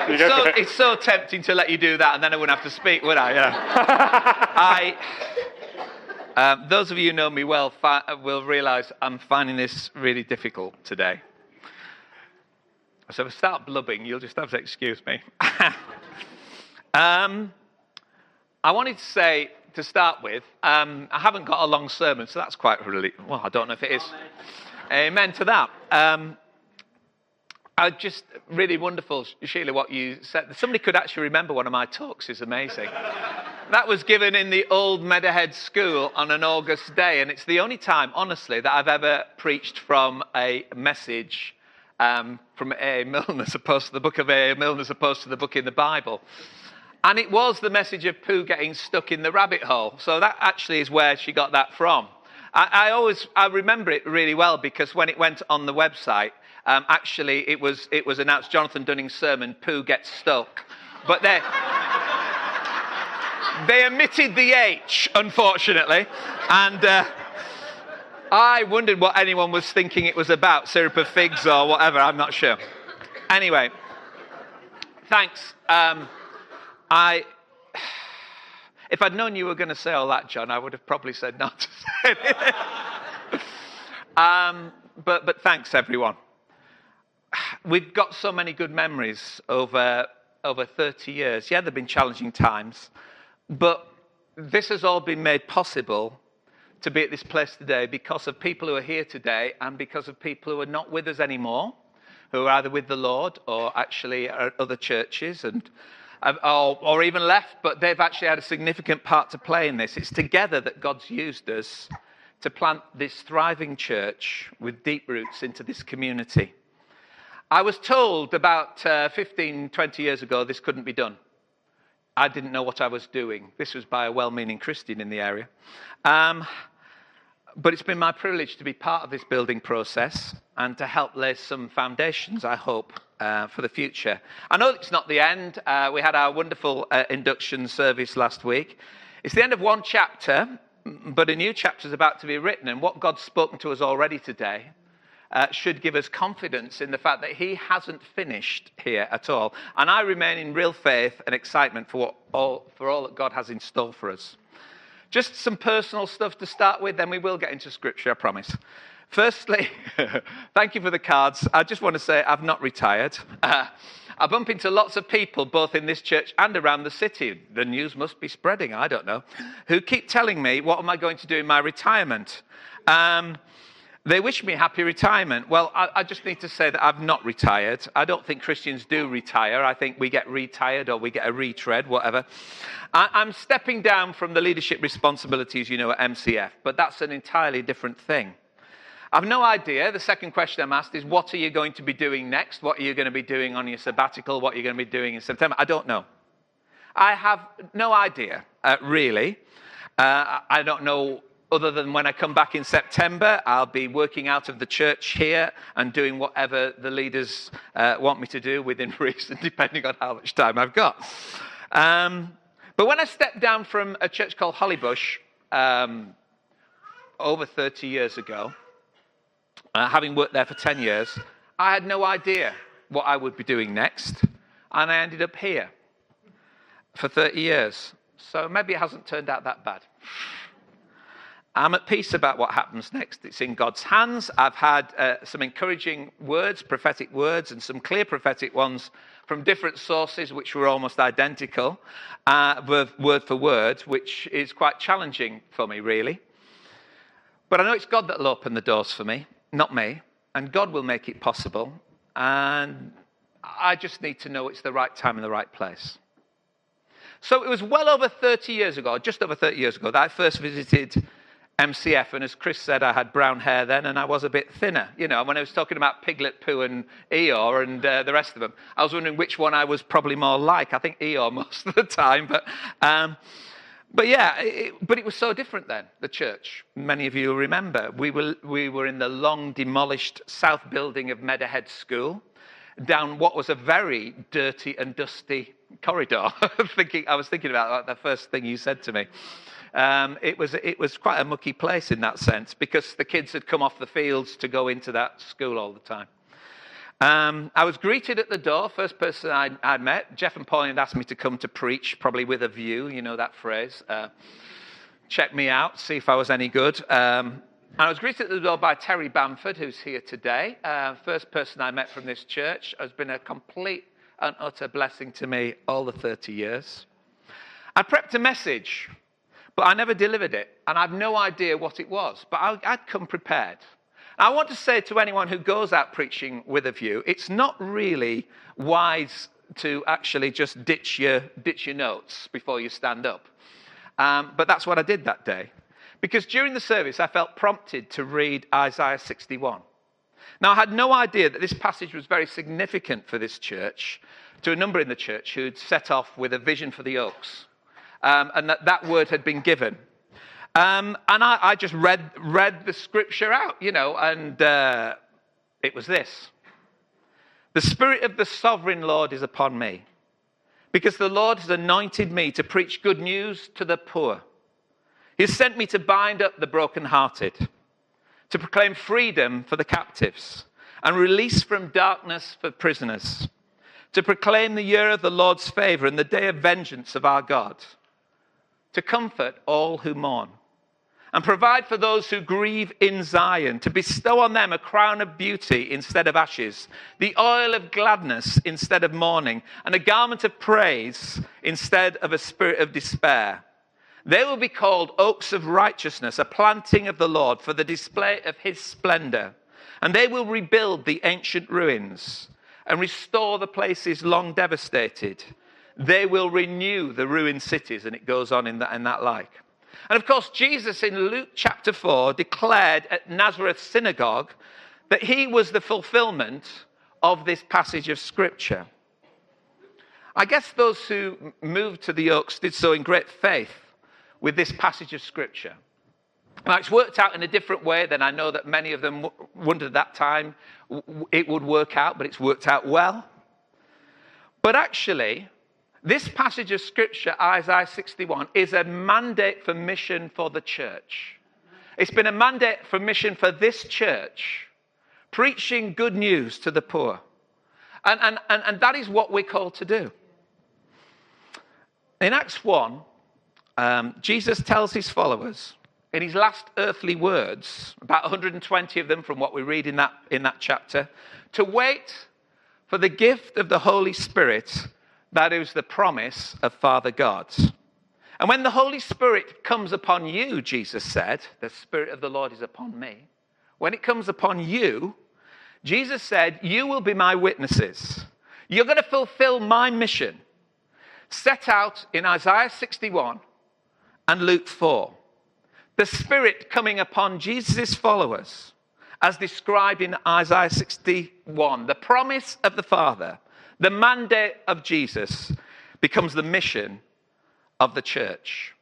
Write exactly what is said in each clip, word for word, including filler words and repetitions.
You It's go so, for it. it's so tempting to let you do that, and then I wouldn't have to speak, would I? Yeah. I. Um, those of you who know me well fi- will realise I'm finding this really difficult today. So if I start blubbing, you'll just have to excuse me. um, I wanted to say, to start with, um, I haven't got a long sermon, so that's quite really, well, I don't know if it is. Amen, Amen to that. Um, I just, really wonderful, Sheila, what you said. Somebody could actually remember one of my talks, is amazing. That was given in the old Meadowhead School on an August day, and it's the only time, honestly, that I've ever preached from a message um, from A A Milne as opposed to the book of A A Milne as opposed to the book in the Bible. And it was the message of Pooh getting stuck in the rabbit hole. So that actually is where she got that from. I, I always, I remember it really well because when it went on the website, um, actually it was, it was announced Jonathan Dunning's sermon, Pooh Gets Stuck. But they... They omitted the H, unfortunately, and uh, I wondered what anyone was thinking it was about, syrup of figs or whatever, I'm not sure. Anyway, thanks. Um, I, if I'd known you were going to say all that, John, I would have probably said not to say anything. um, but, but thanks, everyone. We've got so many good memories over, over thirty years. Yeah, there have been challenging times. But this has all been made possible to be at this place today because of people who are here today and because of people who are not with us anymore, who are either with the Lord or actually at other churches and or, or even left, but they've actually had a significant part to play in this. It's together that God's used us to plant this thriving church with deep roots into this community. I was told about uh, fifteen, twenty years ago this couldn't be done. I didn't know what I was doing. This was by a well-meaning Christian in the area. Um, but it's been my privilege to be part of this building process and to help lay some foundations, I hope, uh, for the future. I know it's not the end. Uh, we had our wonderful uh, induction service last week. It's the end of one chapter, but a new chapter is about to be written. And what God's spoken to us already today Uh, should give us confidence in the fact that he hasn't finished here at all. And I remain in real faith and excitement for, what all, for all that God has in store for us. Just some personal stuff to start with, then we will get into Scripture, I promise. Firstly, thank you for the cards. I just want to say I've not retired. Uh, I bump into lots of people, both in this church and around the city. The news must be spreading, I don't know, who keep telling me, what am I going to do in my retirement? Um... They wish me happy retirement. Well, I, I just need to say that I've not retired. I don't think Christians do retire. I think we get retired or we get a retread, whatever. I, I'm stepping down from the leadership responsibilities, you know, at M C F, but that's an entirely different thing. I've no idea. The second question I'm asked is, what are you going to be doing next? What are you going to be doing on your sabbatical? What are you going to be doing in September? I don't know. I have no idea, uh, really. Uh, I don't know. Other than when I come back in September, I'll be working out of the church here and doing whatever the leaders uh, want me to do within reason, depending on how much time I've got. Um, but when I stepped down from a church called Hollybush um, over thirty years ago, uh, having worked there for ten years, I had no idea what I would be doing next. And I ended up here for thirty years. So maybe it hasn't turned out that bad. I'm at peace about what happens next. It's in God's hands. I've had uh, some encouraging words, prophetic words, and some clear prophetic ones from different sources, which were almost identical, uh, word for word, which is quite challenging for me, really. But I know it's God that will open the doors for me, not me, and God will make it possible. And I just need to know it's the right time and the right place. So it was well over thirty years ago, just over thirty years ago, that I first visited M C F, and as Chris said, I had brown hair then and I was a bit thinner. You know, when I was talking about Piglet, Pooh and Eeyore and uh, the rest of them, I was wondering which one I was probably more like. I think Eeyore most of the time, but um, but yeah, it, but it was so different then, the church. Many of you remember, we were, we were in the long demolished south building of Meadowhead School, down what was a very dirty and dusty corridor. thinking, I was thinking about that the first thing you said to me. Um, it was it was quite a mucky place in that sense because the kids had come off the fields to go into that school all the time. Um, I was greeted at the door, first person I, I met. Jeff and Pauline had asked me to come to preach, probably with a view, you know that phrase. Uh, check me out, see if I was any good. Um, and I was greeted at the door by Terry Bamford, who's here today. Uh, first person I met from this church. Has been a complete and utter blessing to me all the thirty years. I prepped a message, but I never delivered it. And I have no idea what it was, but I, I'd come prepared. I want to say to anyone who goes out preaching with a view, it's not really wise to actually just ditch your, ditch your notes before you stand up. Um, but that's what I did that day. Because during the service, I felt prompted to read Isaiah sixty-one. Now, I had no idea that this passage was very significant for this church, to a number in the church who'd set off with a vision for the Oaks, um, and that that word had been given. Um, and I, I just read read the scripture out, you know, and uh, it was this. The Spirit of the Sovereign Lord is upon me, because the Lord has anointed me to preach good news to the poor. He has sent me to bind up the brokenhearted, to proclaim freedom for the captives, and release from darkness for prisoners, to proclaim the year of the Lord's favor and the day of vengeance of our God, to comfort all who mourn, and provide for those who grieve in Zion, to bestow on them a crown of beauty instead of ashes, the oil of gladness instead of mourning, and a garment of praise instead of a spirit of despair. They will be called oaks of righteousness, a planting of the Lord for the display of his splendor. And they will rebuild the ancient ruins and restore the places long devastated. They will renew the ruined cities, and it goes on in that, in that like. And of course, Jesus in Luke chapter four declared at Nazareth synagogue that he was the fulfillment of this passage of scripture. I guess those who moved to the Oaks did so in great faith with this passage of scripture. Now, it's worked out in a different way than I know that many of them wondered at that time it would work out, but it's worked out well. But actually, this passage of scripture, Isaiah sixty-one, is a mandate for mission for the church. It's been a mandate for mission for this church, preaching good news to the poor. And, and, and, and that is what we're called to do. In Acts one, um, Jesus tells his followers, in his last earthly words, about one hundred twenty of them from what we read in that, in that chapter, to wait for the gift of the Holy Spirit. That is the promise of Father God. And when the Holy Spirit comes upon you, Jesus said, the Spirit of the Lord is upon me. When it comes upon you, Jesus said, you will be my witnesses. You're going to fulfill my mission set out in Isaiah sixty-one and Luke four. The Spirit coming upon Jesus' followers, as described in Isaiah sixty-one, the promise of the Father. The mandate of Jesus becomes the mission of the church.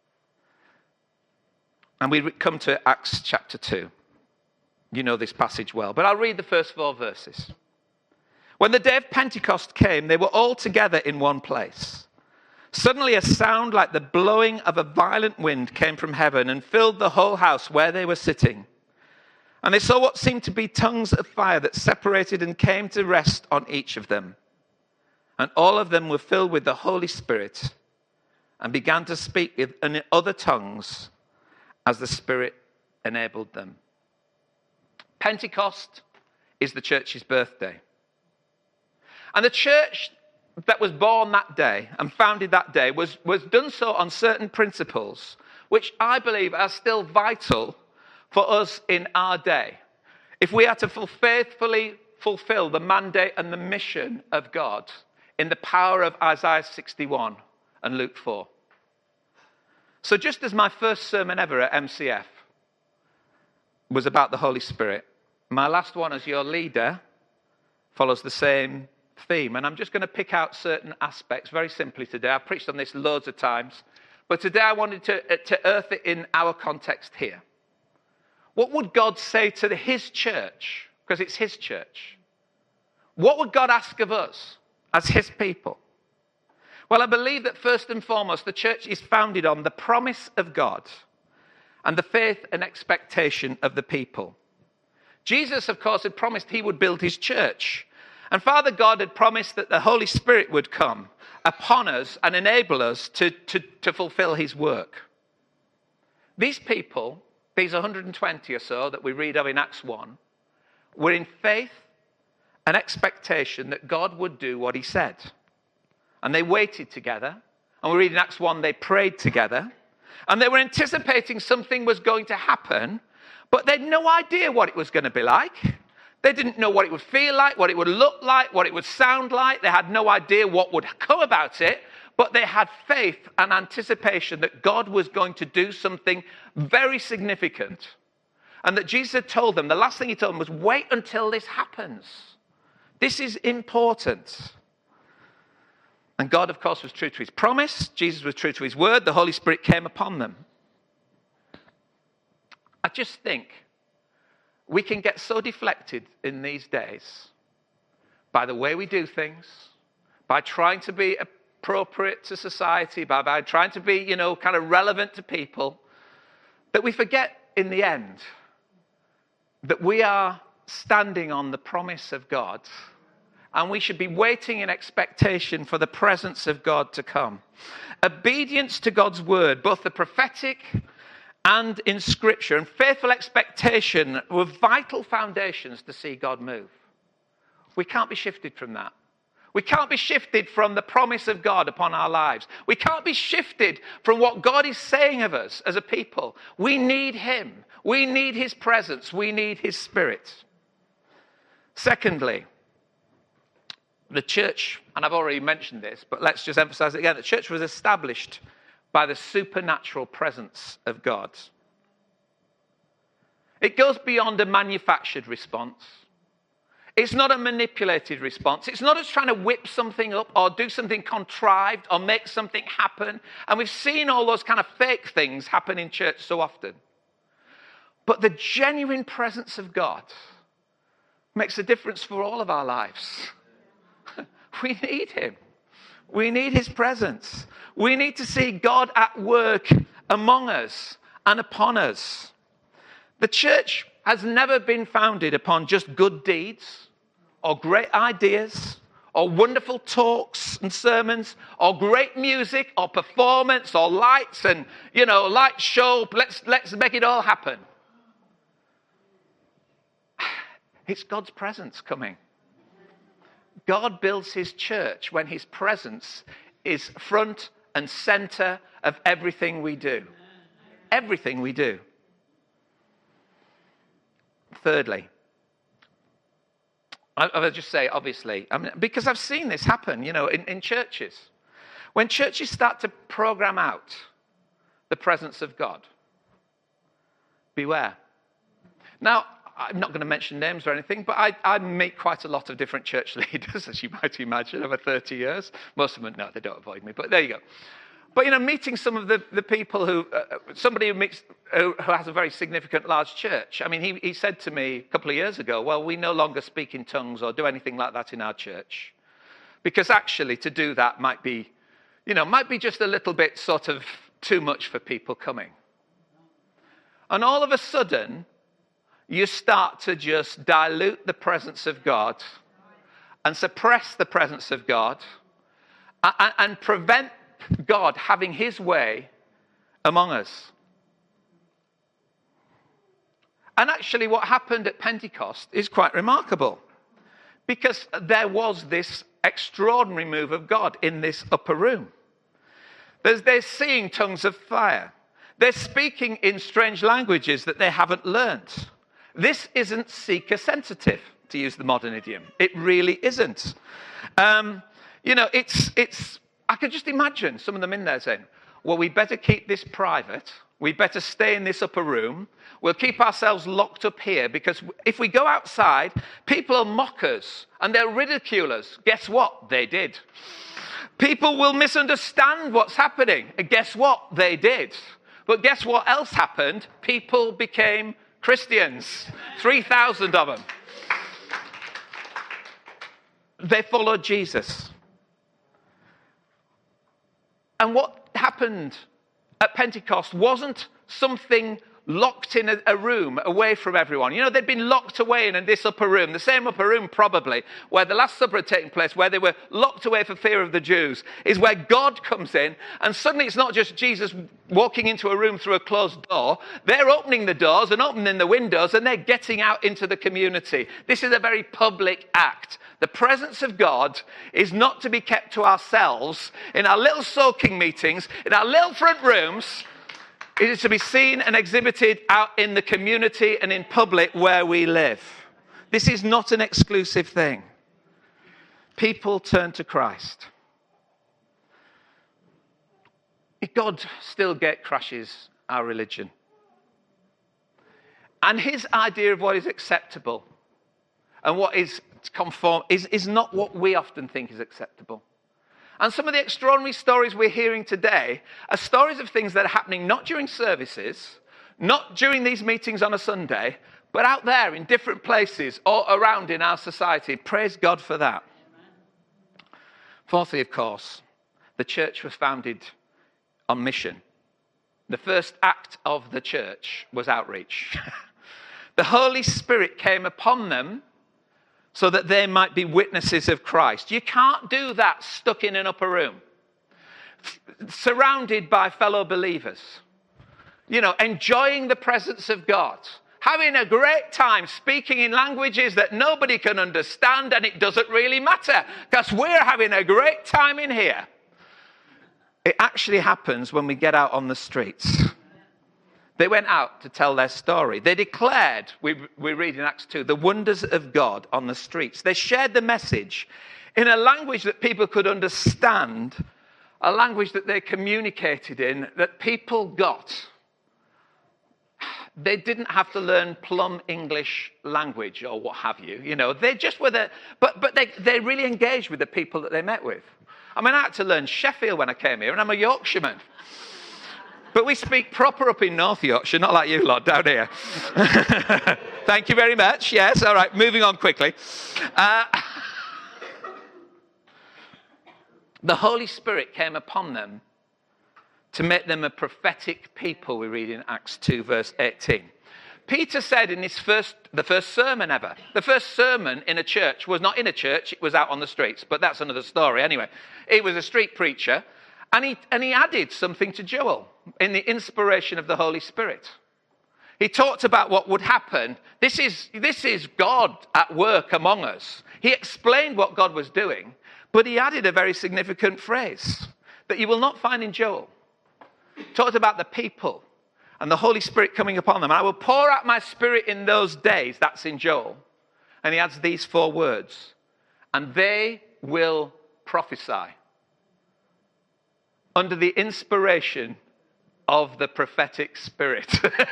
And we come to Acts chapter two. You know this passage well, but I'll read the first four verses. When the day of Pentecost came, they were all together in one place. Suddenly a sound like the blowing of a violent wind came from heaven and filled the whole house where they were sitting. And they saw what seemed to be tongues of fire that separated and came to rest on each of them. And all of them were filled with the Holy Spirit and began to speak in other tongues as the Spirit enabled them. Pentecost is the church's birthday. And the church that was born that day and founded that day was, was done so on certain principles, which I believe are still vital for us in our day. If we are to faithfully fulfill the mandate and the mission of God in the power of Isaiah sixty-one and Luke four. So just as my first sermon ever at M C F was about the Holy Spirit, my last one as your leader follows the same theme. And I'm just going to pick out certain aspects very simply today. I've preached on this loads of times, but today I wanted to, to earth it in our context here. What would God say to the, his church? Because it's his church. What would God ask of us as his people? Well, I believe that first and foremost, the church is founded on the promise of God and the faith and expectation of the people. Jesus, of course, had promised he would build his church. And Father God had promised that the Holy Spirit would come upon us and enable us to, to, to fulfill his work. These people, these one hundred twenty or so that we read of in Acts one, were in faith and expectation that God would do what he said. And they waited together. And we read in Acts one, they prayed together. And they were anticipating something was going to happen, but they had no idea what it was going to be like. They didn't know what it would feel like, what it would look like, what it would sound like. They had no idea what would come about it, but they had faith and anticipation that God was going to do something very significant. And that Jesus had told them, the last thing he told them was, wait until this happens. This is important. And God, of course, was true to his promise. Jesus was true to his word. The Holy Spirit came upon them. I just think we can get so deflected in these days by the way we do things, by trying to be appropriate to society, by, by trying to be, you know, kind of relevant to people, that we forget in the end that we are standing on the promise of God, and we should be waiting in expectation for the presence of God to come. Obedience to God's word, both the prophetic and in Scripture, and faithful expectation were vital foundations to see God move. We can't be shifted from that. We can't be shifted from the promise of God upon our lives. We can't be shifted from what God is saying of us as a people. We need him. We need his presence. We need his Spirit. Secondly, the church, and I've already mentioned this, but let's just emphasize it again. The church was established by the supernatural presence of God. It goes beyond a manufactured response. It's not a manipulated response. It's not us trying to whip something up or do something contrived or make something happen. And we've seen all those kind of fake things happen in church so often. But the genuine presence of God makes a difference for all of our lives. We need him. We need his presence. We need to see God at work among us and upon us. The church has never been founded upon just good deeds or great ideas or wonderful talks and sermons or great music or performance or lights and, you know, light show. Let's, let's make it all happen. It's God's presence coming. God builds his church when his presence is front and center of everything we do. Everything we do. Thirdly, I, I'll just say, obviously, I mean, because I've seen this happen, you know, in, in churches. When churches start to program out the presence of God, beware. Now, I'm not going to mention names or anything, but I, I meet quite a lot of different church leaders, as you might imagine, over thirty years. Most of them, no, they don't avoid me, but there you go. But, you know, meeting some of the, the people who, uh, somebody who, meets, who, who has a very significant large church. I mean, he, he said to me a couple of years ago, well, we no longer speak in tongues or do anything like that in our church. Because actually to do that might be, you know, might be just a little bit sort of too much for people coming. And all of a sudden, you start to just dilute the presence of God and suppress the presence of God and, and prevent God having his way among us. And actually what happened at Pentecost is quite remarkable, because there was this extraordinary move of God in this upper room. There's, they're seeing tongues of fire. They're speaking in strange languages that they haven't learned. This isn't seeker sensitive, to use the modern idiom. It really isn't. Um, you know, it's, it's, I could just imagine some of them in there saying, well, we better keep this private. We better stay in this upper room. We'll keep ourselves locked up here, because if we go outside, people will mock us and they'll ridicule us. Guess what? They did. People will misunderstand what's happening. And guess what? They did. But guess what else happened? People became Christians, three thousand of them. They followed Jesus. And what happened at Pentecost wasn't something locked in a, a room away from everyone. You know, they'd been locked away in this upper room, the same upper room probably, where the Last Supper had taken place, where they were locked away for fear of the Jews, is where God comes in, and suddenly it's not just Jesus walking into a room through a closed door. They're opening the doors and opening the windows, and they're getting out into the community. This is a very public act. The presence of God is not to be kept to ourselves in our little soaking meetings, in our little front rooms. It is to be seen and exhibited out in the community and in public where we live. This is not an exclusive thing. People turn to Christ. God still gate crashes our religion. And his idea of what is acceptable and what is conform is, is not what we often think is acceptable. And some of the extraordinary stories we're hearing today are stories of things that are happening not during services, not during these meetings on a Sunday, but out there in different places or around in our society. Praise God for that. Fourthly, of course, the church was founded on mission. The first act of the church was outreach. The Holy Spirit came upon them so that they might be witnesses of Christ. You can't do that stuck in an upper room, f- surrounded by fellow believers, you know, enjoying the presence of God, having a great time speaking in languages that nobody can understand, and it doesn't really matter because we're having a great time in here. It actually happens when we get out on the streets. They went out to tell their story. They declared, we, we read in Acts two, the wonders of God on the streets. They shared the message in a language that people could understand, a language that they communicated in, that people got. They didn't have to learn plumb English language or what have you. You know, they just were there, but, but they, they really engaged with the people that they met with. I mean, I had to learn Sheffield when I came here, and I'm a Yorkshireman. But we speak proper up in North Yorkshire, not like you lot down here. Thank you very much. Yes, all right, moving on quickly. Uh, the Holy Spirit came upon them to make them a prophetic people, we read in Acts two, verse eighteen. Peter said in his first, the first sermon ever, the first sermon in a church was not in a church, it was out on the streets, but that's another story anyway. He was a street preacher. And he, and he added something to Joel in the inspiration of the Holy Spirit. He talked about what would happen. This is, this is God at work among us. He explained what God was doing, but he added a very significant phrase that you will not find in Joel. He talked about the people and the Holy Spirit coming upon them. I will pour out my spirit in those days. That's in Joel. And he adds these four words. And they will prophesy. Under the inspiration of the prophetic spirit.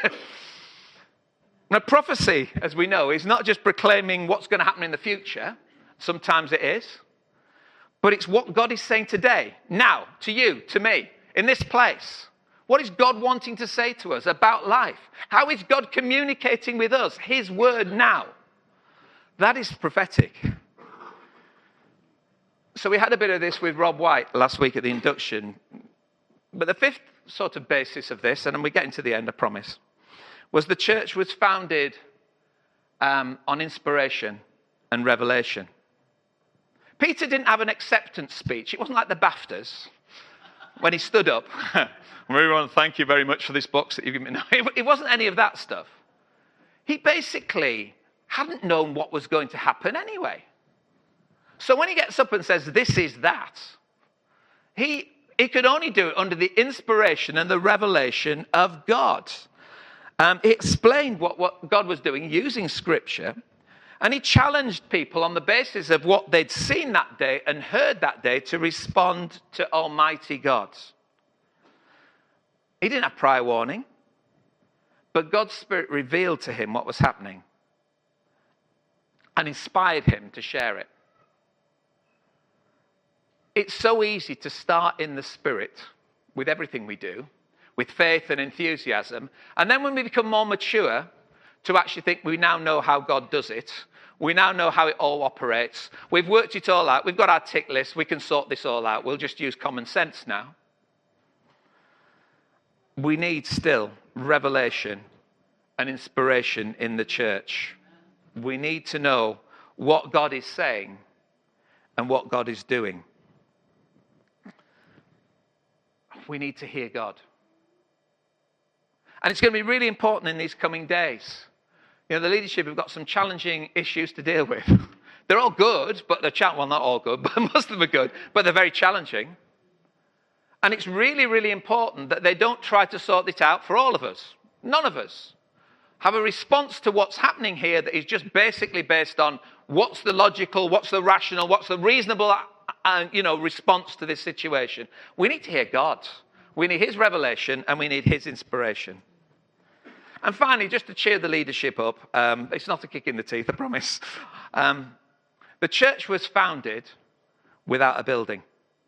Now, prophecy, as we know, is not just proclaiming what's going to happen in the future. Sometimes it is. But it's what God is saying today, now, to you, to me, in this place. What is God wanting to say to us about life? How is God communicating with us, his word now? That is prophetic. So we had a bit of this with Rob White last week at the induction. But the fifth sort of basis of this, and we're getting to the end, I promise, was the church was founded um, on inspiration and revelation. Peter didn't have an acceptance speech. It wasn't like the BAFTAs when he stood up. Everyone, thank you very much for this box that you've given me. No, it wasn't any of that stuff. He basically hadn't known what was going to happen anyway. So when he gets up and says, this is that, he, he could only do it under the inspiration and the revelation of God. Um, he explained what, what God was doing using Scripture, and he challenged people on the basis of what they'd seen that day and heard that day to respond to Almighty God. He didn't have prior warning, but God's Spirit revealed to him what was happening and inspired him to share it. It's so easy to start in the Spirit with everything we do, with faith and enthusiasm. And then when we become more mature, to actually think we now know how God does it. We now know how it all operates. We've worked it all out. We've got our tick list. We can sort this all out. We'll just use common sense now. We need still revelation and inspiration in the church. We need to know what God is saying and what God is doing. We need to hear God. And it's going to be really important in these coming days. You know, the leadership have got some challenging issues to deal with. They're all good, but they're, cha- well, not all good, but most of them are good, but they're very challenging. And it's really, really important that they don't try to sort it out for all of us. None of us have a response to what's happening here that is just basically based on what's the logical, what's the rational, what's the reasonable, uh, you know, response to this situation. We need to hear God. We need his revelation and we need his inspiration. And finally, just to cheer the leadership up, um, it's not a kick in the teeth, I promise. Um, the church was founded without a building.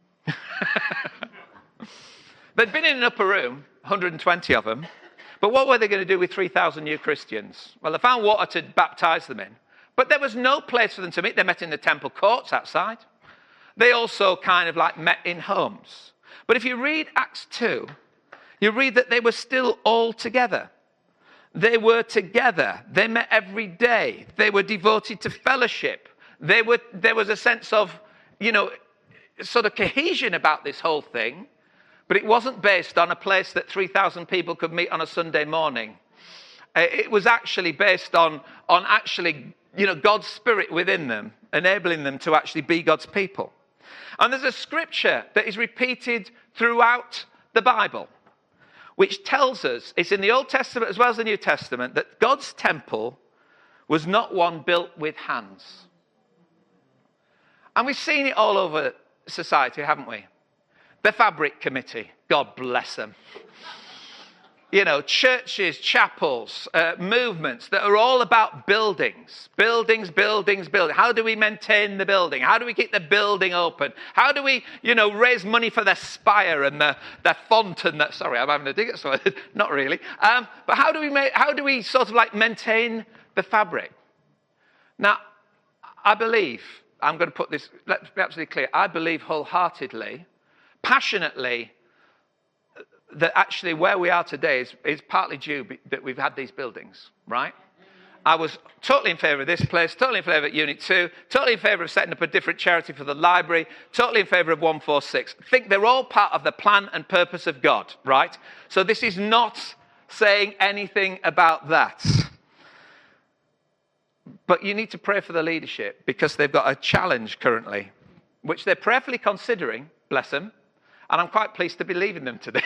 They'd been in an upper room, one hundred twenty of them, but what were they going to do with three thousand new Christians? Well, they found water to baptize them in, but there was no place for them to meet. They met in the temple courts outside. They also kind of like met in homes. But if you read Acts two, you read that they were still all together. They were together. They met every day. They were devoted to fellowship. They were, there was a sense of, you know, sort of cohesion about this whole thing. But it wasn't based on a place that three thousand people could meet on a Sunday morning. It was actually based on, on actually, you know, God's Spirit within them, enabling them to actually be God's people. And there's a scripture that is repeated throughout the Bible, which tells us, it's in the Old Testament as well as the New Testament, that God's temple was not one built with hands. And we've seen it all over society, haven't we? The Fabric Committee, God bless them. You know, churches, chapels, uh, movements that are all about buildings. Buildings, buildings, buildings. How do we maintain the building? How do we keep the building open? How do we, you know, raise money for the spire and the, the font and the... Sorry, I'm having a dig at something. Not really. Um, but how do we make, how do we sort of like maintain the fabric? Now, I believe, I'm going to put this, let's be absolutely clear. I believe wholeheartedly, passionately, that actually where we are today is, is partly due that we've had these buildings, right? I was totally in favour of this place, totally in favour of Unit two, totally in favour of setting up a different charity for the library, totally in favour of one forty-six. I think they're all part of the plan and purpose of God, right? So this is not saying anything about that. But you need to pray for the leadership because they've got a challenge currently, which they're prayerfully considering, bless them. And I'm quite pleased to be leaving them to this.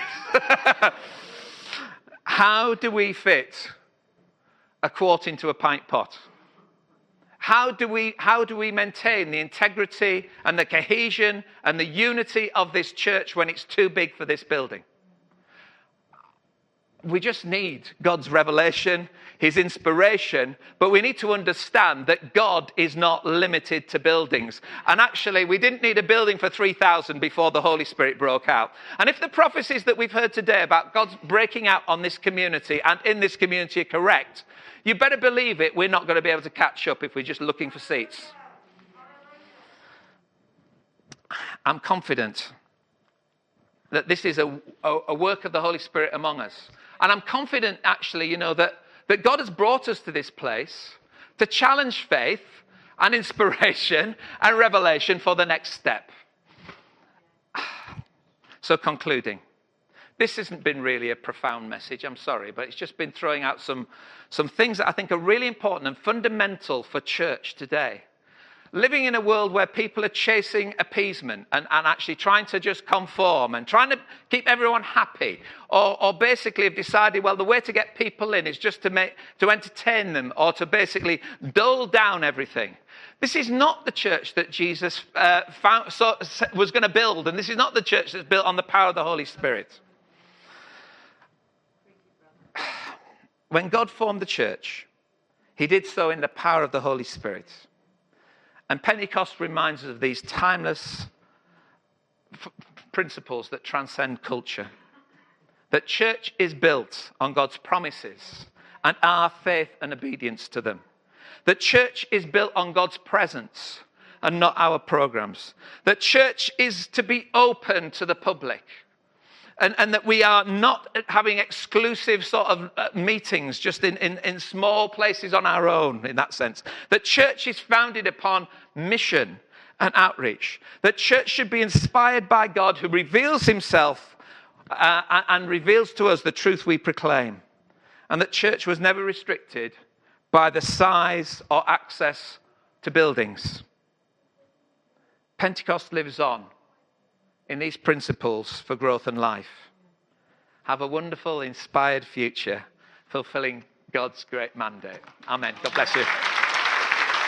How do we fit a quart into a pint pot? How do we, how do we maintain the integrity and the cohesion and the unity of this church when it's too big for this building? We just need God's revelation, his inspiration, but we need to understand that God is not limited to buildings. And actually, we didn't need a building for three thousand before the Holy Spirit broke out. And if the prophecies that we've heard today about God's breaking out on this community and in this community are correct, you better believe it, we're not going to be able to catch up if we're just looking for seats. I'm confident that this is a, a, a work of the Holy Spirit among us. And I'm confident, actually, you know, that, that God has brought us to this place to challenge faith and inspiration and revelation for the next step. So concluding, this hasn't been really a profound message, I'm sorry, but it's just been throwing out some, some things that I think are really important and fundamental for church today. Living in a world where people are chasing appeasement and, and actually trying to just conform and trying to keep everyone happy, or, or basically have decided, well, the way to get people in is just to make, to entertain them or to basically dull down everything. This is not the church that Jesus uh, found, so, was going to build, and this is not the church that's built on the power of the Holy Spirit. When God formed the church, he did so in the power of the Holy Spirit. And Pentecost reminds us of these timeless f- principles that transcend culture. That church is built on God's promises and our faith and obedience to them. That church is built on God's presence and not our programs. That church is to be open to the public. And, and that we are not having exclusive sort of uh, meetings just in, in, in small places on our own, in that sense. That church is founded upon mission and outreach. That church should be inspired by God, who reveals himself uh, and reveals to us the truth we proclaim. And that church was never restricted by the size or access to buildings. Pentecost lives on in these principles for growth and life. Have a wonderful, inspired future, fulfilling God's great mandate. Amen. God bless you.